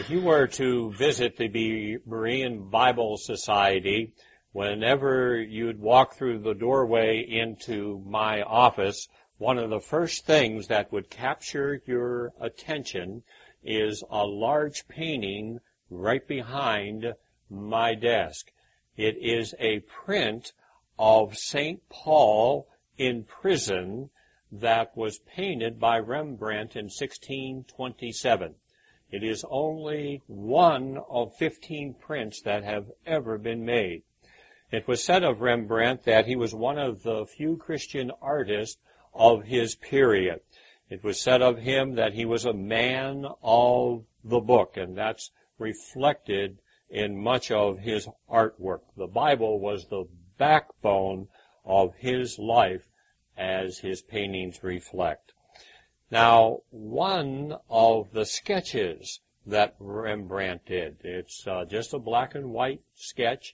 If you were to visit the Berean Bible Society, whenever you'd walk through the doorway into my office, one of the first things that would capture your attention is a large painting right behind my desk. It is a print of St. Paul in prison that was painted by Rembrandt in 1627. It is only one of 15 prints that have ever been made. It was said of Rembrandt that he was one of the few Christian artists of his period. It was said of him that he was a man of the book, and that's reflected in much of his artwork. The Bible was the backbone of his life, as his paintings reflect. Now, one of the sketches that Rembrandt did, it's just a black and white sketch,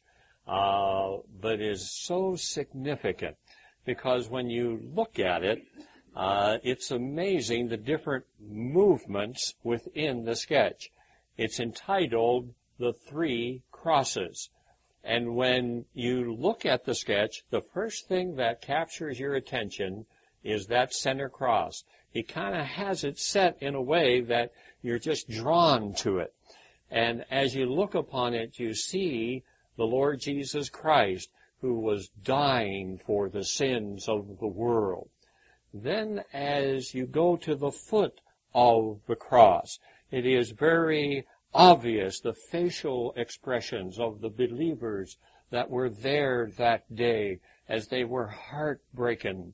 but is so significant because when you look at it, it's amazing the different movements within the sketch. It's entitled The Three Crosses. And when you look at the sketch, the first thing that captures your attention is that center cross. He kind of has it set in a way that you're just drawn to it. And as you look upon it, you see the Lord Jesus Christ, who was dying for the sins of the world. Then as you go to the foot of the cross, it is very obvious the facial expressions of the believers that were there that day as they were heartbroken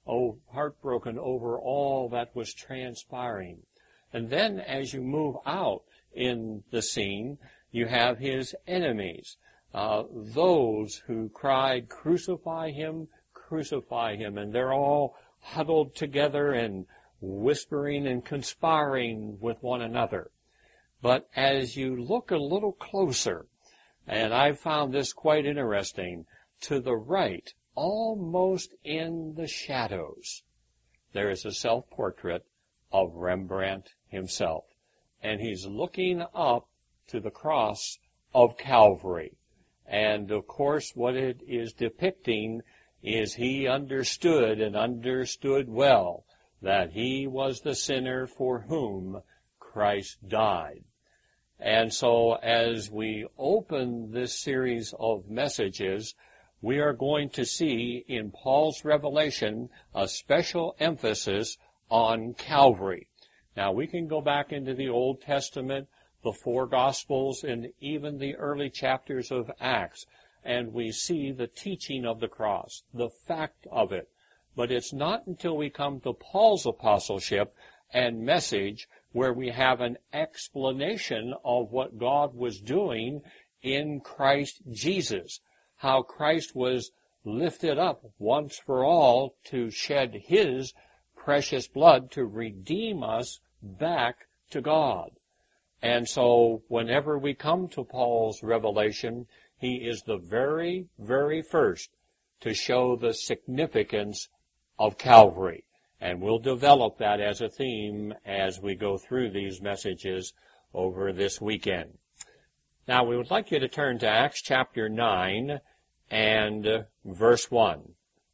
over all that was transpiring. And then as you move out in the scene, you have his enemies, those who cried, crucify him, and they're all huddled together and whispering and conspiring with one another. But as you look a little closer, and I found this quite interesting, to the right, almost in the shadows, there is a self-portrait of Rembrandt himself. And he's looking up to the cross of Calvary. And of course, what it is depicting is he understood and understood well that he was the sinner for whom Christ died. And so as we open this series of messages, we are going to see in Paul's revelation a special emphasis on Calvary. Now we can go back into the Old Testament, the four Gospels, and even the early chapters of Acts, and we see the teaching of the cross, the fact of it. But it's not until we come to Paul's apostleship and message where we have an explanation of what God was doing in Christ Jesus, how Christ was lifted up once for all to shed his precious blood to redeem us back to God. And so whenever we come to Paul's revelation, he is the very, very first to show the significance of Calvary. And we'll develop that as a theme as we go through these messages over this weekend. Now, we would like you to turn to Acts chapter 9 and verse 1.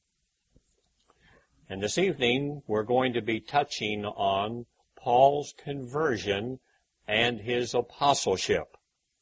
And this evening, we're going to be touching on Paul's conversion and his apostleship.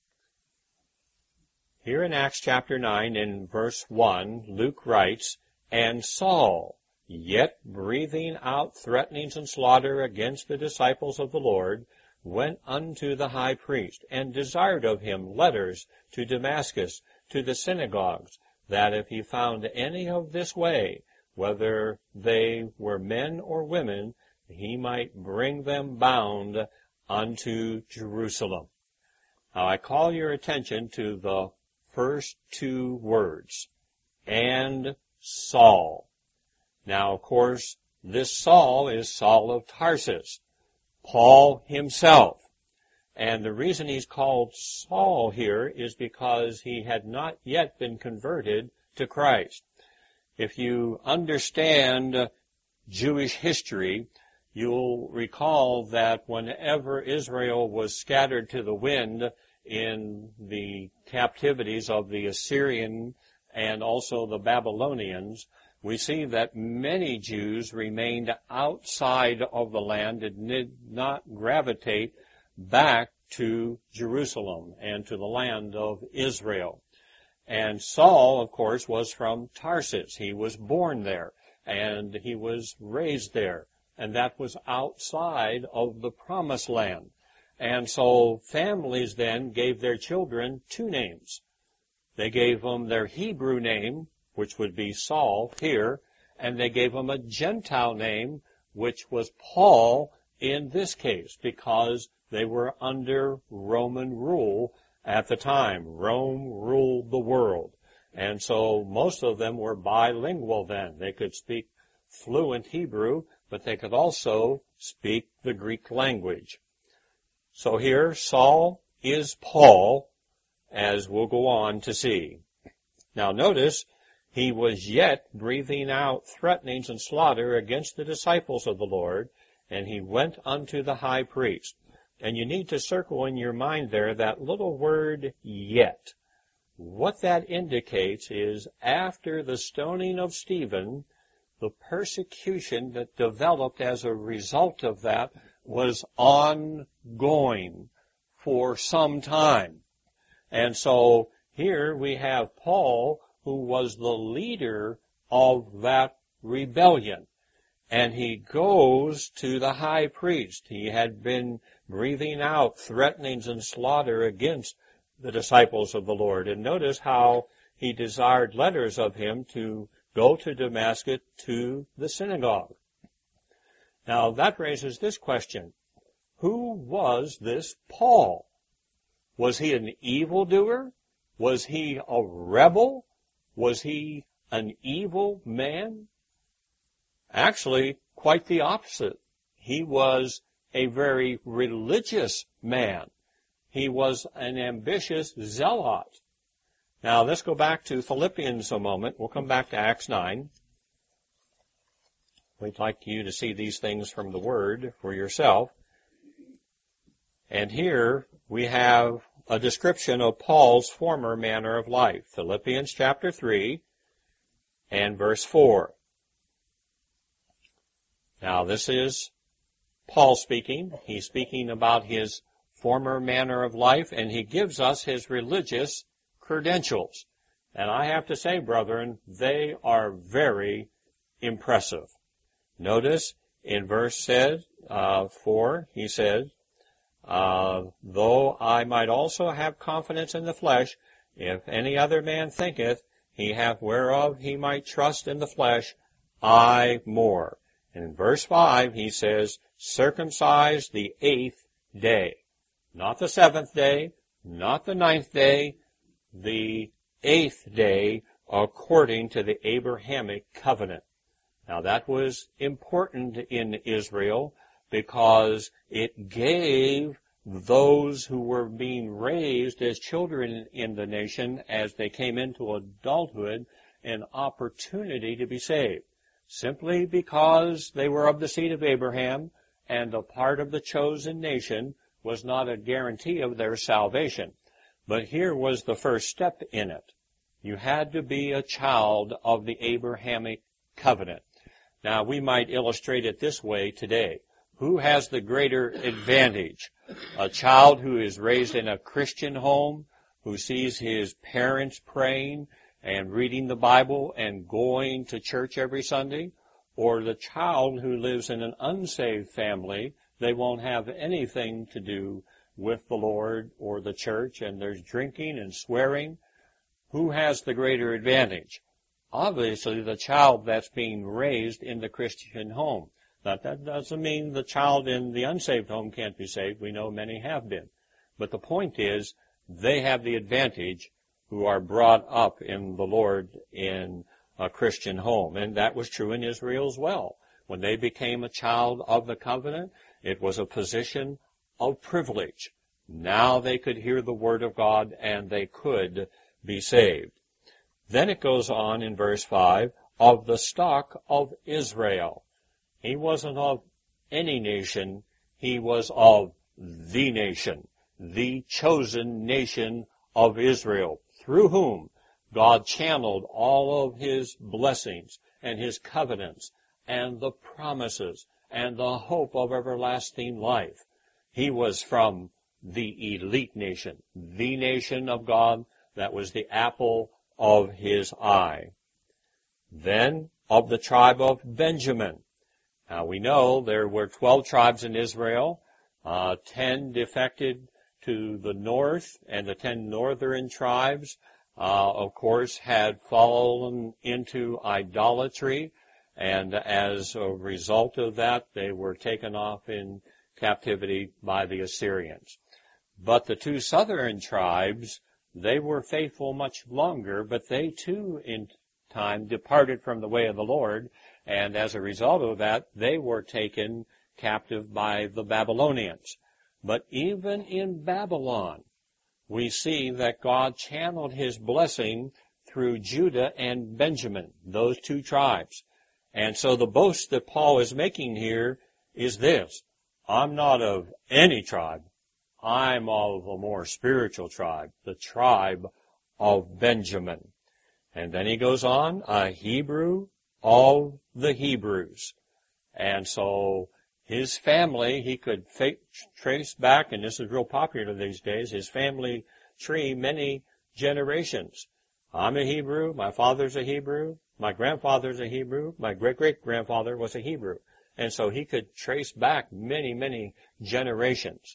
Here in Acts chapter 9 in verse 1, Luke writes, And Saul, yet breathing out threatenings and slaughter against the disciples of the Lord, went unto the high priest, and desired of him letters to Damascus, to the synagogues, that if he found any of this way, whether they were men or women, he might bring them bound unto Jerusalem. Now I call your attention to the first two words, and Saul. Now, of course, this Saul is Saul of Tarsus, Paul himself. And the reason he's called Saul here is because he had not yet been converted to Christ. If you understand Jewish history, You'll recall that whenever Israel was scattered to the wind in the captivities of the Assyrian and also the Babylonians, we see that many Jews remained outside of the land and did not gravitate back to Jerusalem and to the land of Israel. And Saul, of course, was from Tarsus. He was born there, and he was raised there, and that was outside of the Promised Land. And so families then gave their children two names. They gave them their Hebrew name, which would be Saul here, and they gave them a Gentile name, which was Paul in this case, because they were under Roman rule at the time. Rome ruled the world. And so most of them were bilingual then. They could speak fluent Hebrew, but they could also speak the Greek language. So here, Saul is Paul, as we'll go on to see. Now notice, he was yet breathing out threatenings and slaughter against the disciples of the Lord, and he went unto the high priest. And you need to circle in your mind there that little word, yet. What that indicates is after the stoning of Stephen, the persecution that developed as a result of that was ongoing for some time. And so here we have Paul, who was the leader of that rebellion. And he goes to the high priest. He had been breathing out threatenings and slaughter against the disciples of the Lord. And notice how he desired letters of him to go to Damascus to the synagogue. Now that raises this question. Who was this Paul? Was he an evildoer? Was he a rebel? Was he an evil man? Actually, quite the opposite. He was a very religious man. He was an ambitious zealot. Now, let's go back to Philippians a moment. We'll come back to Acts 9. We'd like you to see these things from the Word for yourself. And here we have a description of Paul's former manner of life. Philippians chapter 3 and verse 4. Now, this is Paul speaking. He's speaking about his former manner of life, and he gives us his religious credentials. And I have to say, brethren, they are very impressive. Notice in verse 4, he said, though I might also have confidence in the flesh, if any other man thinketh he hath whereof he might trust in the flesh, I more. And in verse 5, he says, circumcised the 8th day. Not the 7th day, not the 9th day, the 8th day according to the Abrahamic covenant. Now that was important in Israel because it gave those who were being raised as children in the nation as they came into adulthood an opportunity to be saved. Simply because they were of the seed of Abraham and a part of the chosen nation was not a guarantee of their salvation. But here was the first step in it. You had to be a child of the Abrahamic covenant. Now, we might illustrate it this way today. Who has the greater advantage? A child who is raised in a Christian home, who sees his parents praying and reading the Bible and going to church every Sunday, or the child who lives in an unsaved family? They won't have anything to do with the Lord or the church, and there's drinking and swearing. Who has the greater advantage? Obviously, the child that's being raised in the Christian home. Now, that doesn't mean the child in the unsaved home can't be saved. We know many have been. But the point is, they have the advantage who are brought up in the Lord in a Christian home. And that was true in Israel as well. When they became a child of the covenant, it was a position of privilege. Now they could hear the word of God and they could be saved. Then it goes on in verse 5, of the stock of Israel. He wasn't of any nation, he was of the nation, the chosen nation of Israel, through whom God channeled all of his blessings and his covenants and the promises and the hope of everlasting life. He was from the elite nation, the nation of God that was the apple of his eye. Then of the tribe of Benjamin. Now we know there were 12 tribes in Israel. 10 defected to the north, and the 10 northern tribes, of course, had fallen into idolatry, and as a result of that, they were taken off in captivity by the Assyrians. But the 2 southern tribes, they were faithful much longer, but they too in time departed from the way of the Lord, and as a result of that, they were taken captive by the Babylonians. But even in Babylon, we see that God channeled his blessing through Judah and Benjamin, those 2 tribes. And so the boast that Paul is making here is this: I'm not of any tribe. I'm of a more spiritual tribe, the tribe of Benjamin. And then he goes on, a Hebrew of the Hebrews. And so his family, he could trace back, and this is real popular these days, his family tree many generations. I'm a Hebrew, my father's a Hebrew, my grandfather's a Hebrew, my great-great-grandfather was a Hebrew. And so he could trace back many, many generations.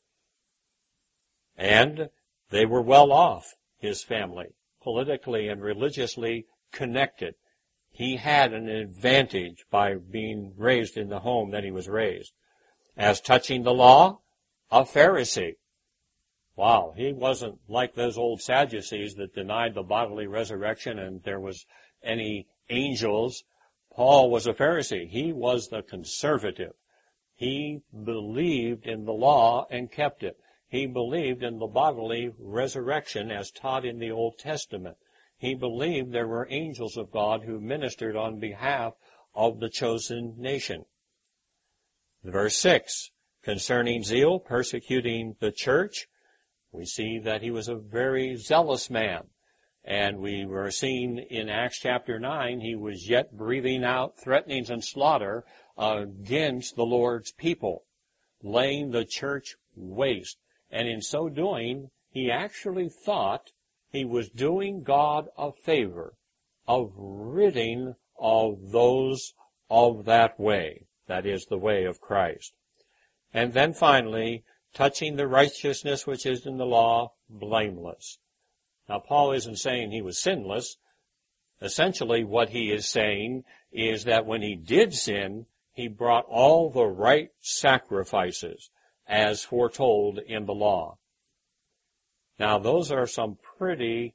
And they were well off, his family, politically and religiously connected. He had an advantage by being raised in the home that he was raised. As touching the law, a Pharisee. Wow, he wasn't like those old Sadducees that denied the bodily resurrection and there was any angels. Paul was a Pharisee. He was the conservative. He believed in the law and kept it. He believed in the bodily resurrection as taught in the Old Testament. He believed there were angels of God who ministered on behalf of the chosen nation. Verse 6, concerning zeal, persecuting the church, we see that he was a very zealous man. And we were seeing in Acts chapter 9, he was yet breathing out threatenings and slaughter against the Lord's people, laying the church waste. And in so doing, he actually thought he was doing God a favor of ridding of those of that way, that is, the way of Christ. And then finally, touching the righteousness which is in the law, blameless. Now, Paul isn't saying he was sinless. Essentially, what he is saying is that when he did sin, he brought all the right sacrifices as foretold in the law. Now, those are some pretty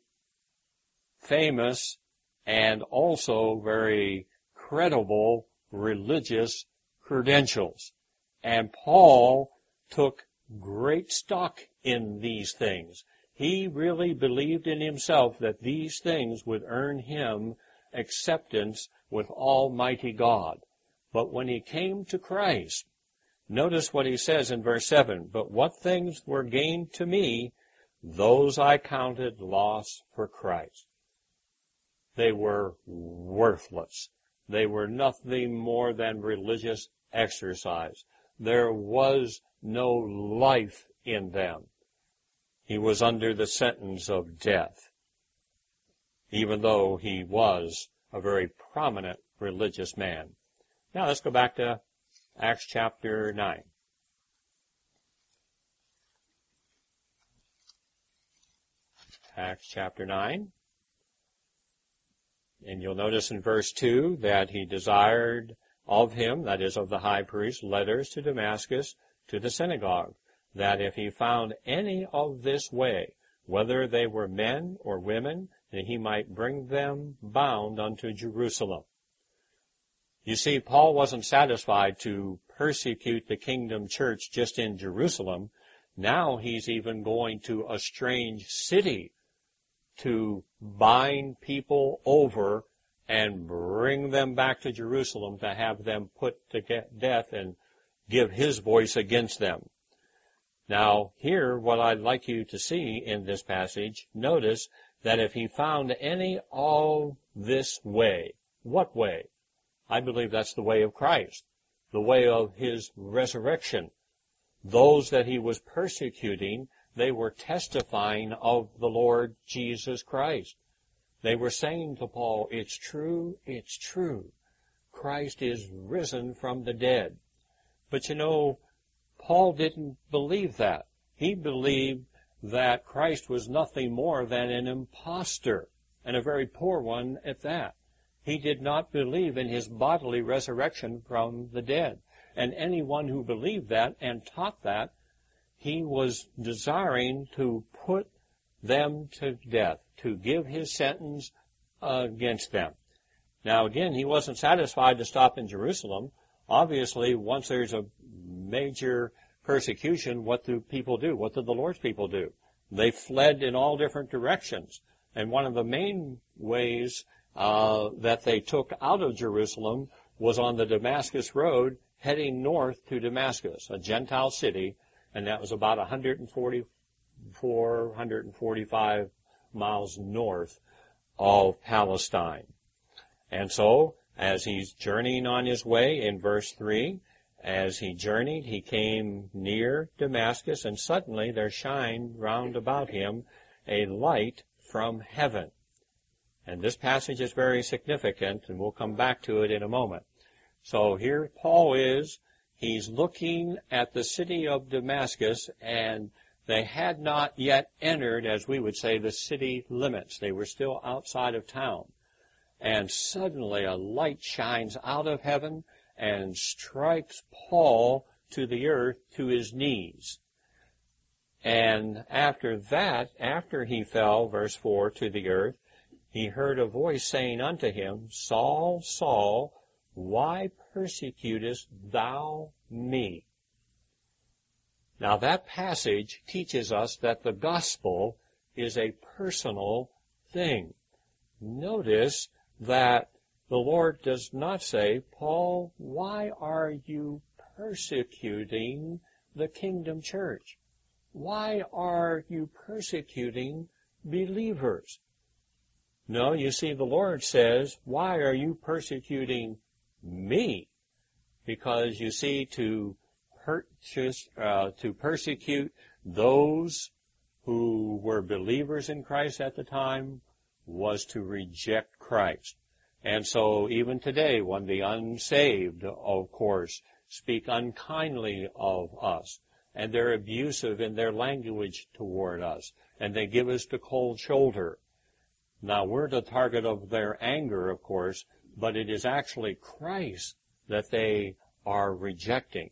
famous and also very credible religious credentials. And Paul took great stock in these things. He really believed in himself that these things would earn him acceptance with Almighty God. But when he came to Christ, notice what he says in verse 7, but what things were gained to me, those I counted loss for Christ. They were worthless. They were nothing more than religious exercise. There was no life in them. He was under the sentence of death, even though he was a very prominent religious man. Now let's go back to Acts chapter 9. Acts chapter 9. And you'll notice in verse 2 that he desired of him, that is of the high priest, letters to Damascus to the synagogue, that if he found any of this way, whether they were men or women, that he might bring them bound unto Jerusalem. You see, Paul wasn't satisfied to persecute the kingdom church just in Jerusalem. Now he's even going to a strange city to bind people over and bring them back to Jerusalem to have them put to death and give his voice against them. Now, here, what I'd like you to see in this passage, notice that if he found any of this way, what way? I believe that's the way of Christ, the way of his resurrection. Those that he was persecuting, they were testifying of the Lord Jesus Christ. They were saying to Paul, it's true, it's true. Christ is risen from the dead. But you know, Paul didn't believe that. He believed that Christ was nothing more than an impostor, and a very poor one at that. He did not believe in his bodily resurrection from the dead. And anyone who believed that and taught that, he was desiring to put them to death, to give his sentence against them. Now again, he wasn't satisfied to stop in Jerusalem. Obviously, once there's a major persecution, what do people do? What did the Lord's people do? They fled in all different directions. And one of the main ways that they took out of Jerusalem was on the Damascus Road, heading north to Damascus, a Gentile city, and that was about 145 miles north of Palestine. And so, as he's journeying on his way, in verse 3, as he journeyed, he came near Damascus, and suddenly there shined round about him a light from heaven. And this passage is very significant, and we'll come back to it in a moment. So here Paul is, he's looking at the city of Damascus, and they had not yet entered, as we would say, the city limits. They were still outside of town. And suddenly a light shines out of heaven and strikes Paul to the earth, to his knees. And after that, after he fell, verse 4, to the earth, he heard a voice saying unto him, Saul, Saul, why persecutest thou me? Now that passage teaches us that the gospel is a personal thing. Notice that the Lord does not say, Paul, why are you persecuting the kingdom church? Why are you persecuting believers? No, you see, the Lord says, why are you persecuting me? Because you see, to persecute those who were believers in Christ at the time was to reject Christ. And so even today, when the unsaved, of course, speak unkindly of us, and they're abusive in their language toward us, and they give us the cold shoulder. Now, we're the target of their anger, of course, but it is actually Christ that they are rejecting.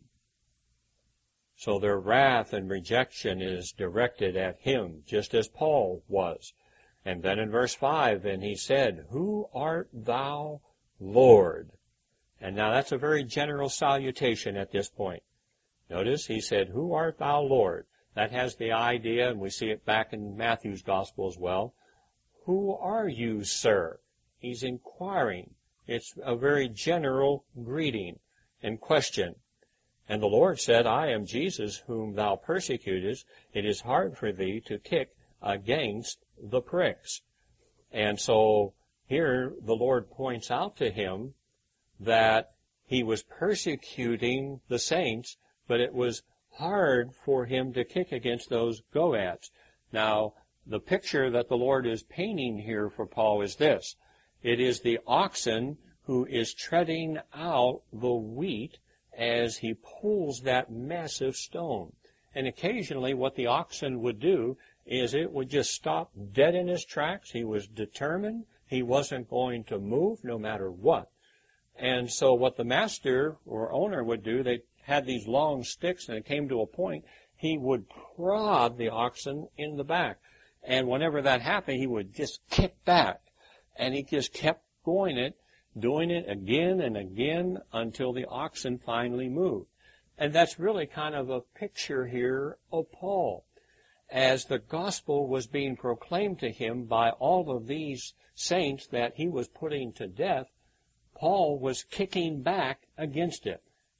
So their wrath and rejection is directed at him, just as Paul was. And then in verse 5, and he said, Who art thou, Lord? And now that's a very general salutation at this point. Notice he said, Who art thou, Lord? That has the idea, and we see it back in Matthew's gospel as well. Who are you, sir? He's inquiring. It's a very general greeting and question. And the Lord said, I am Jesus whom thou persecutest. It is hard for thee to kick against the pricks. And so here the Lord points out to him that he was persecuting the saints, but it was hard for him to kick against those goads. Now, the picture that the Lord is painting here for Paul is this. It is the oxen who is treading out the wheat as he pulls that massive stone. And occasionally what the oxen would do is it would just stop dead in his tracks. He was determined. He wasn't going to move no matter what. And so what the master or owner would do, they had these long sticks, and it came to a point, he would prod the oxen in the back. And whenever that happened, he would just kick back. And he just kept doing it again and again until the oxen finally moved. And that's really kind of a picture here of Paul. As the gospel was being proclaimed to him by all of these saints that he was putting to death, Paul was kicking back against it.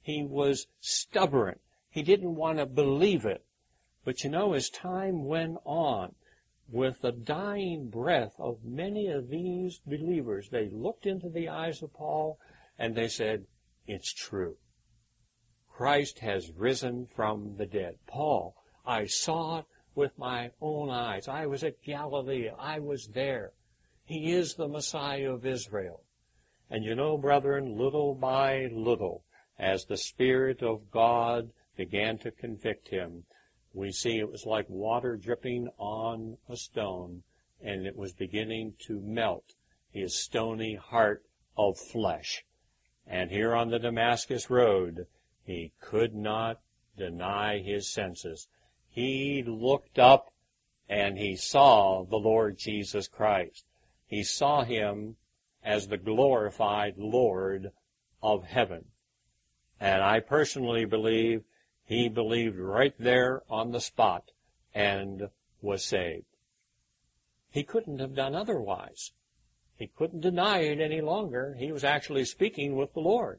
He was stubborn. He didn't want to believe it. But as time went on, with the dying breath of many of these believers, they looked into the eyes of Paul and they said, it's true. Christ has risen from the dead. Paul, I saw it with my own eyes. I was at Galilee. I was there. He is the Messiah of Israel. And brethren, little by little, as the Spirit of God began to convict him, we see it was like water dripping on a stone, and it was beginning to melt his stony heart of flesh. And here on the Damascus road, he could not deny his senses. He looked up and he saw the Lord Jesus Christ. He saw him as the glorified Lord of heaven. And I personally believe he believed right there on the spot and was saved. He couldn't have done otherwise. He couldn't deny it any longer. He was actually speaking with the Lord.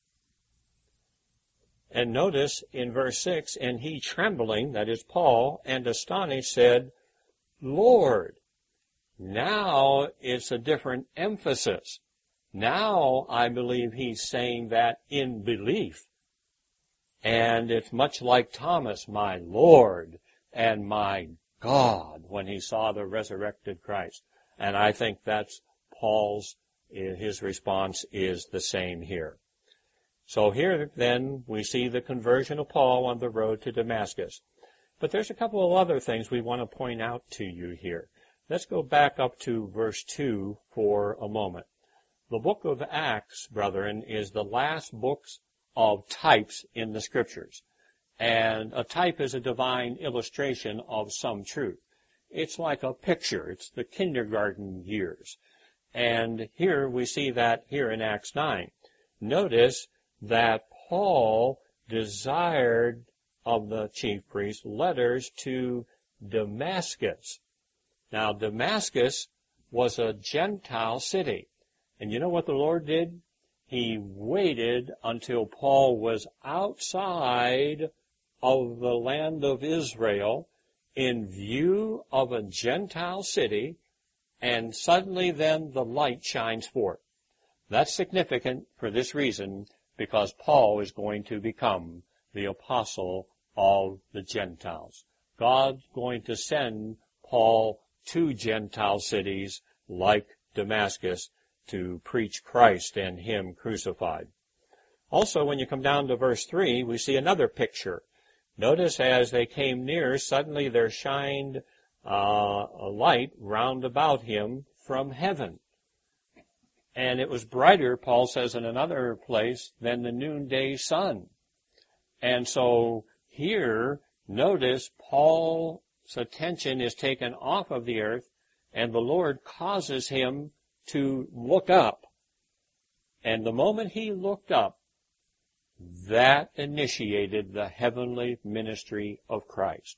And notice in verse 6, and he trembling, that is Paul, and astonished said, Lord. Now it's a different emphasis. Now I believe he's saying that in belief. And it's much like Thomas, my Lord and my God, when he saw the resurrected Christ. And I think that's his response is the same here. So here then we see the conversion of Paul on the road to Damascus. But there's a couple of other things we want to point out to you here. Let's go back up to verse 2 for a moment. The book of Acts, brethren, is the last book of types in the Scriptures. And a type is a divine illustration of some truth. It's like a picture. It's the kindergarten years. And here we see that here in Acts 9. Notice that Paul desired of the chief priests letters to Damascus. Now, Damascus was a Gentile city. And you know what the Lord did? He waited until Paul was outside of the land of Israel in view of a Gentile city, and suddenly then the light shines forth. That's significant for this reason, because Paul is going to become the apostle of the Gentiles. God's going to send Paul to Gentile cities like Damascus to preach Christ and Him crucified. Also, when you come down to verse 3, we see another picture. Notice as they came near, suddenly there shined a light round about him from heaven. And it was brighter, Paul says in another place, than the noonday sun. And so here, notice Paul's attention is taken off of the earth, and the Lord causes him to look up. And the moment he looked up, that initiated the heavenly ministry of Christ.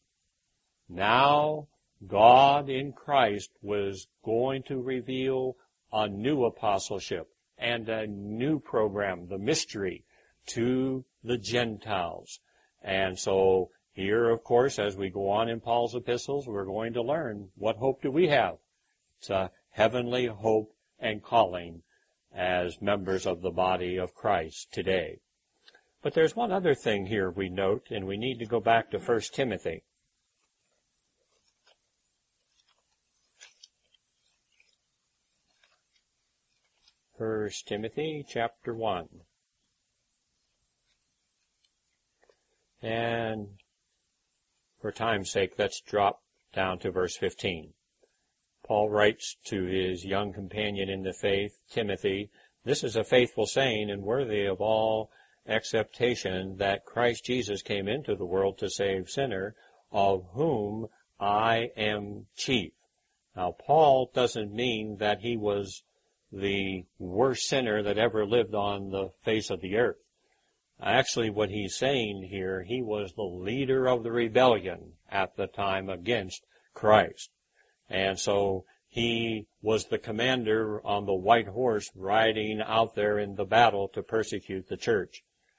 Now, God in Christ was going to reveal a new apostleship and a new program, the mystery, to the Gentiles. And so here, of course, as we go on in Paul's epistles, we're going to learn what hope do we have. It's a heavenly hope and calling as members of the body of Christ today. But there's one other thing here we note, and we need to go back to 1 Timothy. 1 Timothy chapter 1. And for time's sake, let's drop down to verse 15. Paul writes to his young companion in the faith, Timothy, "This is a faithful saying and worthy of all acceptation, that Christ Jesus came into the world to save sinner, of whom I am chief." Now, Paul doesn't mean that he was the worst sinner that ever lived on the face of the earth. Actually, what he's saying here, he was the leader of the rebellion at the time against Christ. And so he was the commander on the white horse riding out there in the battle to persecute the church.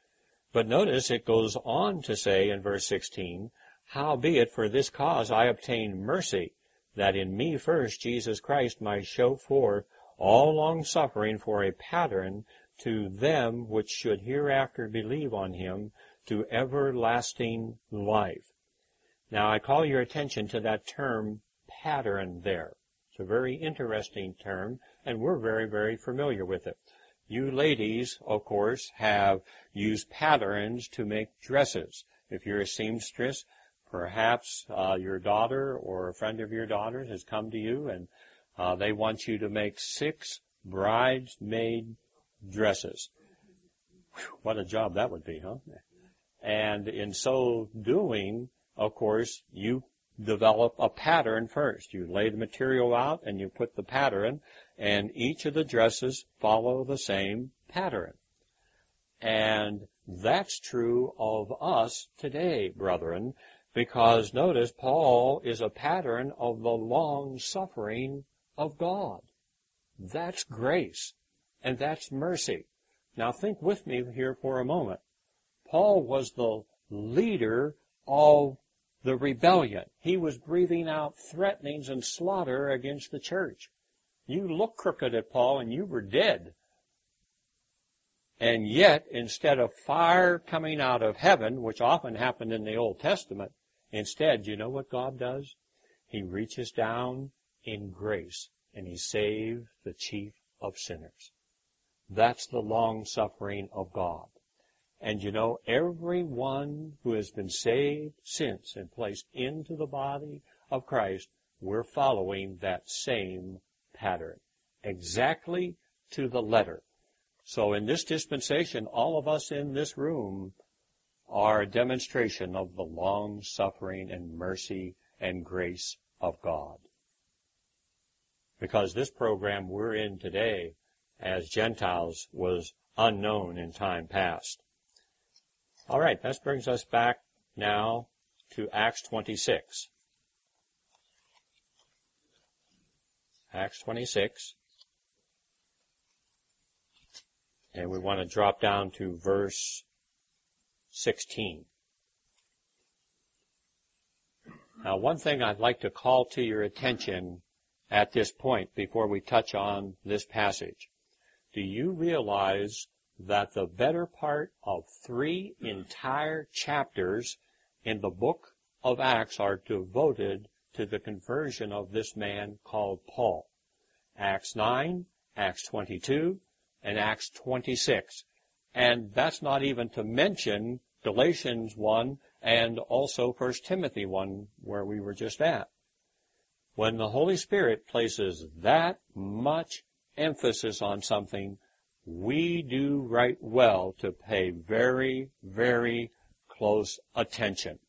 But notice it goes on to say in verse 16, howbeit for this cause I obtained mercy, that in me first Jesus Christ might show forth all longsuffering for a pattern to them which should hereafter believe on him to everlasting life. Now I call your attention to that term pattern there. It's a very interesting term, and we're very, very familiar with it. You ladies, of course, have used patterns to make dresses. If you're a seamstress, perhaps your daughter or a friend of your daughter's has come to you and they want you to make 6 bridesmaid dresses. Whew, what a job that would be, huh? And in so doing, of course, you develop a pattern first. You lay the material out and you put the pattern, and each of the dresses follow the same pattern. And that's true of us today, brethren, because notice Paul is a pattern of the long suffering of God. That's grace, and that's mercy. Now think with me here for a moment. Paul was the leader of the rebellion. He was breathing out threatenings and slaughter against the church. You look crooked at Paul and you were dead. And yet, instead of fire coming out of heaven, which often happened in the Old Testament, instead, you know what God does? He reaches down in grace and he saves the chief of sinners. That's the long suffering of God. And you know, everyone who has been saved since and placed into the body of Christ, we're following that same pattern, exactly to the letter. So in this dispensation, all of us in this room are a demonstration of the long suffering and mercy and grace of God. Because this program we're in today as Gentiles was unknown in time past. All right, that brings us back now to Acts 26. Acts 26. And we want to drop down to verse 16. Now, one thing I'd like to call to your attention at this point before we touch on this passage. Do you realize that the better part of 3 entire chapters in the book of Acts are devoted to the conversion of this man called Paul? Acts 9, Acts 22, and Acts 26. And that's not even to mention Galatians 1 and also 1 Timothy 1, where we were just at. When the Holy Spirit places that much emphasis on something, we do right well to pay very, very close attention.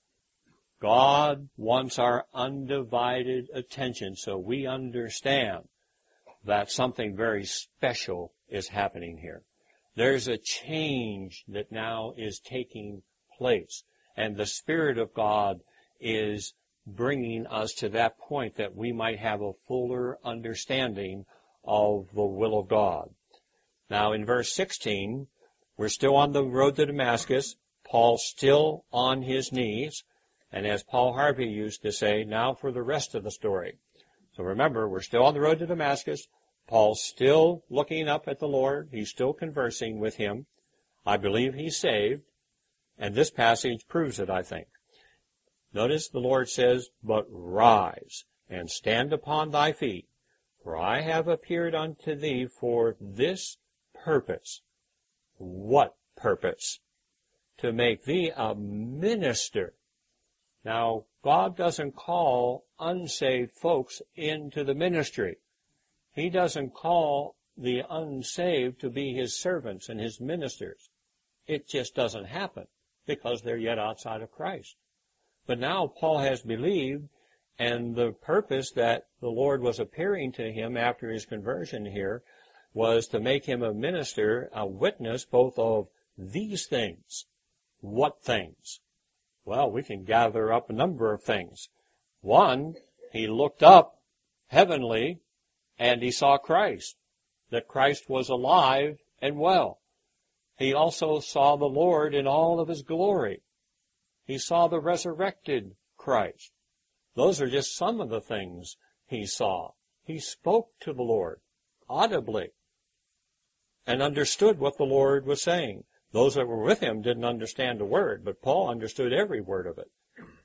God wants our undivided attention so we understand that something very special is happening here. There's a change that now is taking place, and the Spirit of God is bringing us to that point that we might have a fuller understanding of the will of God. Now in verse 16, we're still on the road to Damascus. Paul's still on his knees. And as Paul Harvey used to say, now for the rest of the story. So remember, we're still on the road to Damascus. Paul's still looking up at the Lord. He's still conversing with him. I believe he's saved. And this passage proves it, I think. Notice the Lord says, but rise and stand upon thy feet, for I have appeared unto thee for this purpose. What purpose? To make thee a minister. Now, God doesn't call unsaved folks into the ministry. He doesn't call the unsaved to be his servants and his ministers. It just doesn't happen because they're yet outside of Christ. But now Paul has believed, and the purpose that the Lord was appearing to him after his conversion here was to make him a minister, a witness both of these things. What things? Well, we can gather up a number of things. One, he looked up heavenly and he saw Christ, that Christ was alive and well. He also saw the Lord in all of his glory. He saw the resurrected Christ. Those are just some of the things he saw. He spoke to the Lord audibly and understood what the Lord was saying. Those that were with him didn't understand a word, but Paul understood every word of it.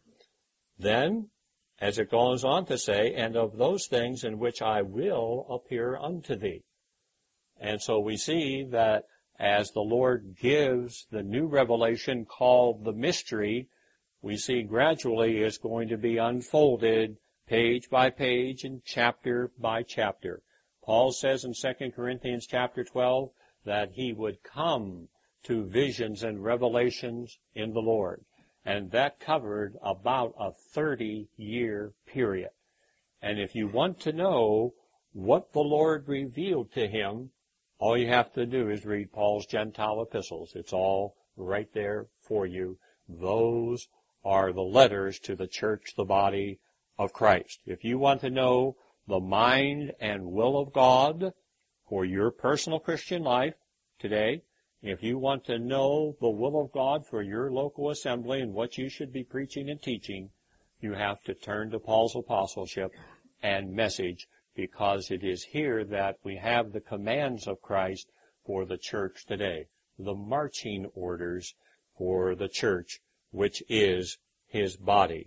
Then, as it goes on to say, and of those things in which I will appear unto thee. And so we see that as the Lord gives the new revelation called the mystery, we see gradually it's going to be unfolded page by page and chapter by chapter. Paul says in 2 Corinthians chapter 12 that he would come to visions and revelations in the Lord. And that covered about a 30-year period. And if you want to know what the Lord revealed to him, all you have to do is read Paul's Gentile epistles. It's all right there for you. Those are the letters to the church, the body of Christ. If you want to know the mind and will of God for your personal Christian life today, if you want to know the will of God for your local assembly and what you should be preaching and teaching, you have to turn to Paul's apostleship and message, because it is here that we have the commands of Christ for the church today, the marching orders for the church, which is his body.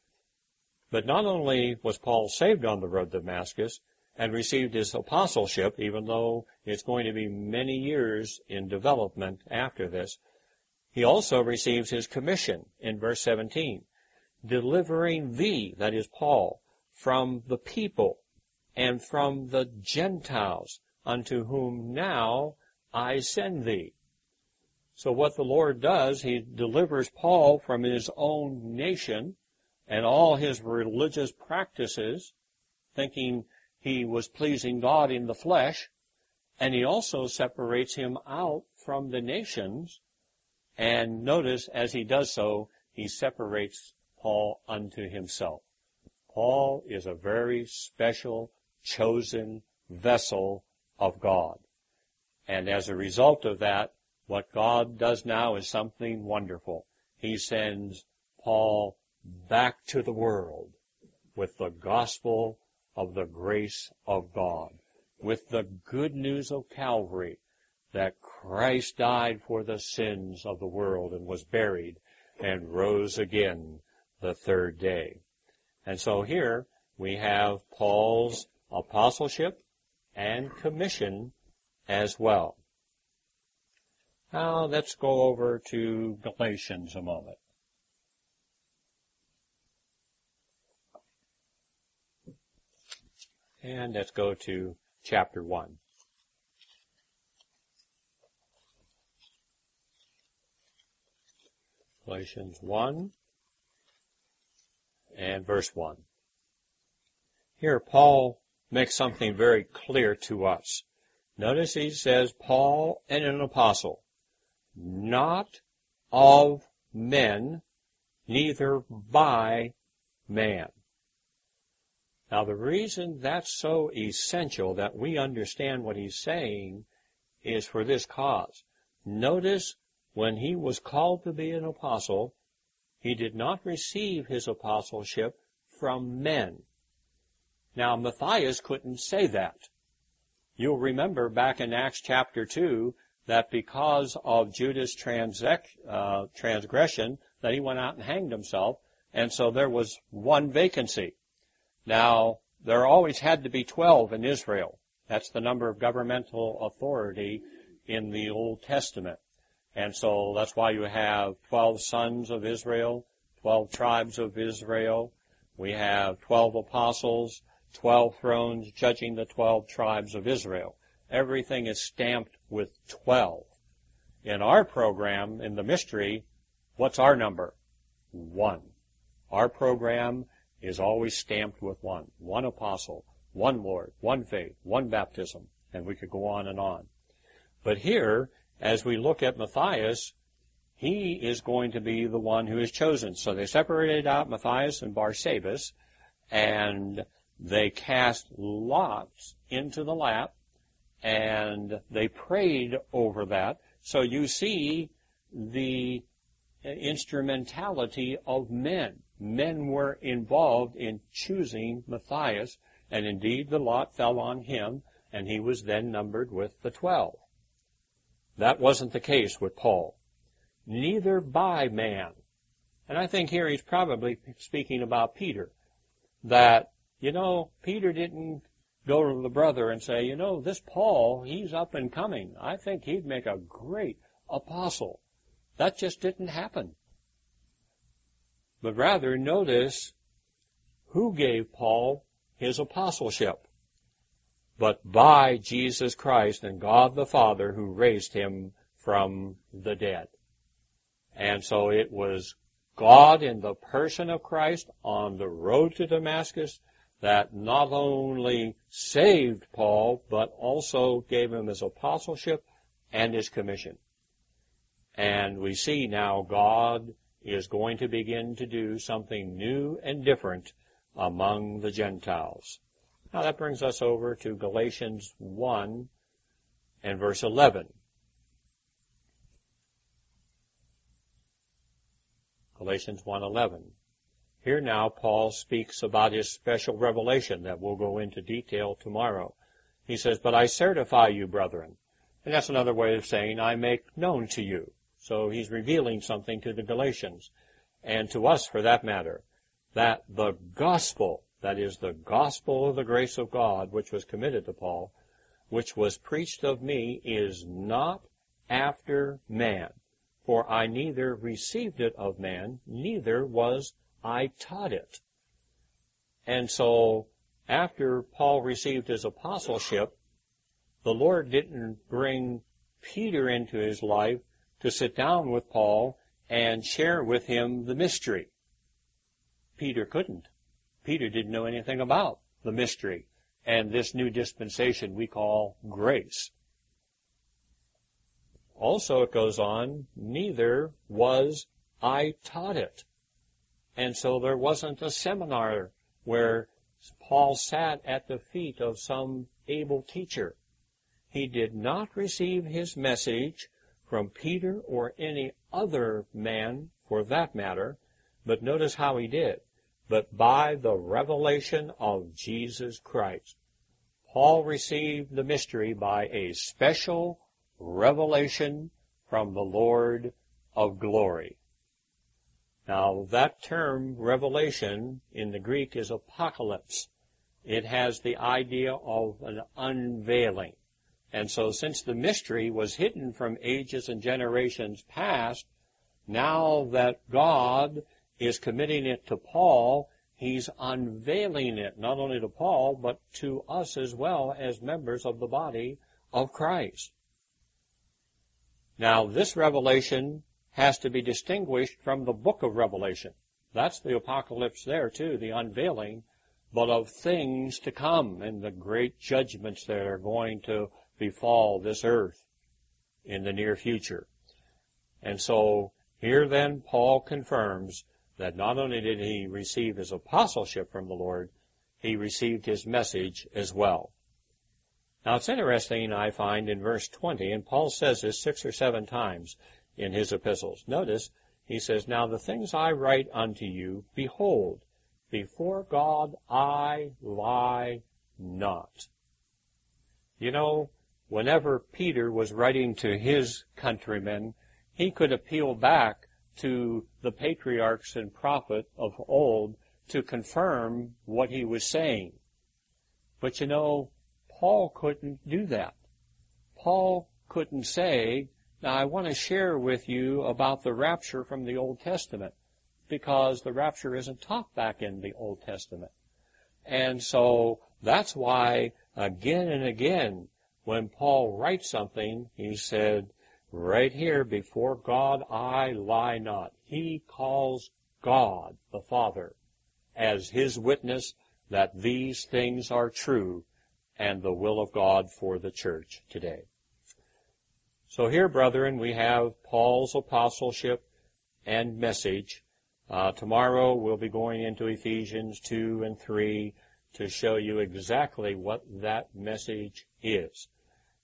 But not only was Paul saved on the road to Damascus and received his apostleship, even though it's going to be many years in development after this, he also receives his commission in verse 17, delivering thee, that is Paul, from the people and from the Gentiles, unto whom now I send thee. So what the Lord does, he delivers Paul from his own nation and all his religious practices, thinking he was pleasing God in the flesh, and he also separates him out from the nations, and notice as he does so, he separates Paul unto himself. Paul is a very special, chosen vessel of God. And as a result of that, what God does now is something wonderful. He sends Paul back to the world with the gospel of the grace of God, with the good news of Calvary, that Christ died for the sins of the world and was buried and rose again the third day. And so here we have Paul's apostleship and commission as well. Now let's go over to Galatians a moment. And let's go to chapter 1. Galatians 1 and verse 1. Here Paul makes something very clear to us. Notice he says, Paul and an apostle, not of men, neither by man. Now the reason that's so essential that we understand what he's saying is for this cause. Notice when he was called to be an apostle, he did not receive his apostleship from men. Now Matthias couldn't say that. You'll remember back in Acts chapter 2 that because of Judas' transgression that he went out and hanged himself, and so there was one vacancy. Now, there always had to be 12 in Israel. That's the number of governmental authority in the Old Testament. And so that's why you have 12 sons of Israel, 12 tribes of Israel. We have 12 apostles, 12 thrones judging the 12 tribes of Israel. Everything is stamped with 12. In our program, in the mystery, what's our number? 1. Our program is always stamped with 1. 1 apostle, 1 Lord, 1 faith, 1 baptism, and we could go on and on. But here, as we look at Matthias, he is going to be the one who is chosen. So they separated out Matthias and Barsabbas, and they cast lots into the lap, and they prayed over that, So you see the instrumentality of men. Men were involved in choosing Matthias, and indeed the lot fell on him, and he was then numbered with the 12. That wasn't the case with Paul. Neither by man. And I think here he's probably speaking about Peter. That, Peter didn't go to the brother and say, this Paul, he's up and coming. I think he'd make a great apostle. That just didn't happen. But rather, notice who gave Paul his apostleship. But by Jesus Christ and God the Father who raised him from the dead. And so it was God in the person of Christ on the road to Damascus that not only saved Paul, but also gave him his apostleship and his commission. And we see now God is going to begin to do something new and different among the Gentiles. Now that brings us over to Galatians 1 and verse 11. Galatians 1:11. Here now Paul speaks about his special revelation that we'll go into detail tomorrow. He says, "But I certify you, brethren." And that's another way of saying, I make known to you. So he's revealing something to the Galatians, and to us for that matter, that the gospel, that is the gospel of the grace of God, which was committed to Paul, which was preached of me, is not after man. For I neither received it of man, neither was I taught it. And so, after Paul received his apostleship, the Lord didn't bring Peter into his life to sit down with Paul and share with him the mystery. Peter couldn't. Peter didn't know anything about the mystery and this new dispensation we call grace. Also it goes on, neither was I taught it. And so there wasn't a seminar where Paul sat at the feet of some able teacher. He did not receive his message from Peter or any other man for that matter, but notice how he did. But by the revelation of Jesus Christ. Paul received the mystery by a special revelation from the Lord of glory. Now, that term, revelation, in the Greek is apocalypse. It has the idea of an unveiling. And so since the mystery was hidden from ages and generations past, now that God is committing it to Paul, he's unveiling it, not only to Paul, but to us as well as members of the body of Christ. Now, this revelation has to be distinguished from the book of Revelation. That's the apocalypse there, too, the unveiling, but of things to come and the great judgments that are going to befall this earth in the near future. And so, here then, Paul confirms that not only did he receive his apostleship from the Lord, he received his message as well. Now, it's interesting, I find, in verse 20, and Paul says this 6 or 7 times in his epistles. Notice, he says, "Now the things I write unto you, behold, before God I lie not." You know, whenever Peter was writing to his countrymen, he could appeal back to the patriarchs and prophet of old to confirm what he was saying. But you know, Paul couldn't do that. Paul couldn't say, now I want to share with you about the rapture from the Old Testament, because the rapture isn't taught back in the Old Testament. And so that's why again and again, when Paul writes something, he said, right here, before God I lie not. He calls God the Father as his witness that these things are true and the will of God for the church today. So here, brethren, we have Paul's apostleship and message. Tomorrow we'll be going into Ephesians 2 and 3 to show you exactly what that message is.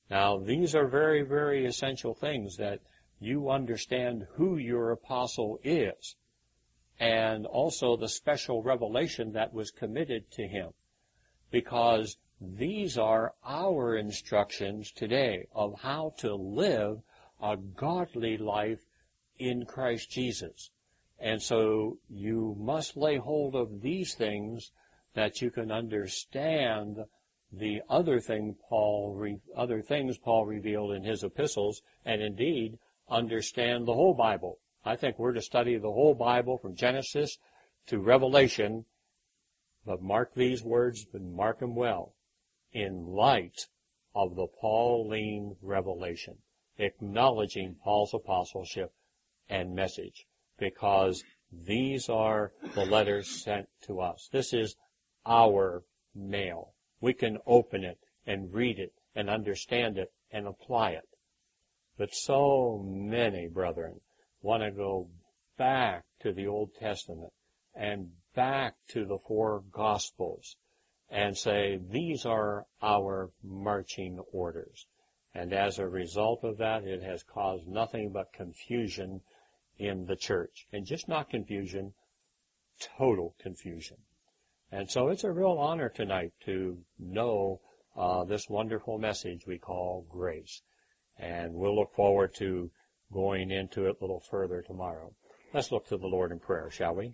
Now, these are very, very essential things, that you understand who your apostle is, and also the special revelation that was committed to him, because these are our instructions today of how to live a godly life in Christ Jesus. And so you must lay hold of these things that you can understand the other things Paul revealed in his epistles, and indeed understand the whole Bible. I think we're to study the whole Bible from Genesis to Revelation, but mark these words, but mark them well, in light of the Pauline revelation, acknowledging Paul's apostleship and message, because these are the letters sent to us. This is our mail. We can open it and read it and understand it and apply it. But so many, brethren, want to go back to the Old Testament and back to the four Gospels and say, these are our marching orders. And as a result of that, it has caused nothing but confusion in the church. And just not confusion, total confusion. And so it's a real honor tonight to know this wonderful message we call grace. And we'll look forward to going into it a little further tomorrow. Let's look to the Lord in prayer, shall we?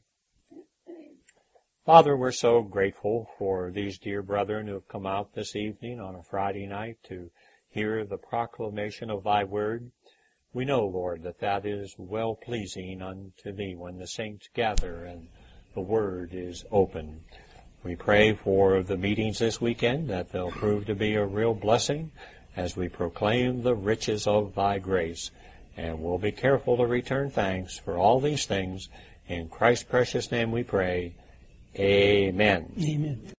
Father, we're so grateful for these dear brethren who have come out this evening on a Friday night to hear the proclamation of thy word. We know, Lord, that that is well-pleasing unto thee when the saints gather and the word is open. We pray for the meetings this weekend, that they'll prove to be a real blessing as we proclaim the riches of thy grace. And we'll be careful to return thanks for all these things. In Christ's precious name we pray. Amen. Amen.